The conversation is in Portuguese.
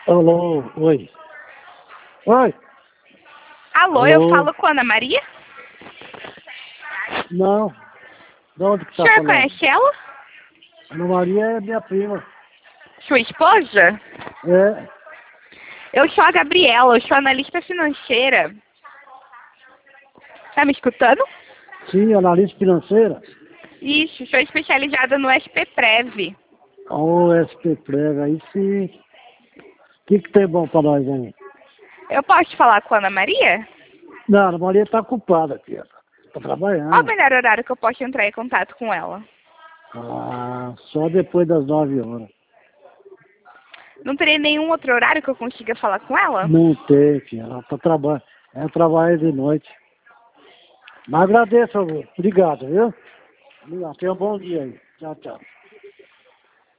Alô, oi. Oi. Alô, eu Alô. falo com a Ana Maria? Não. De onde que O tá senhor falando? conhece ela? Ana Maria é minha prima. Sua esposa? É. Eu sou a Gabriela, eu sou analista financeira. Tá me escutando? Sim, analista financeira. Isso, sou especializada no SP-Prev. Ô, SP Prega, aí sim. O que tem bom pra nós aí? Eu posso falar com a Ana Maria? Não, a Ana Maria tá ocupada aqui. Tá Qual o trabalhando. melhor horário que eu posso entrar em contato com ela? Ah, só depois das 9 horas. Não teria nenhum outro horário que eu consiga falar com ela? Não tem, filha. Ela tá trabalhando. Ela trabalha de noite. Mas agradeço, obrigado, viu? Obrigado. Tenha um bom dia aí. Tchau, tchau.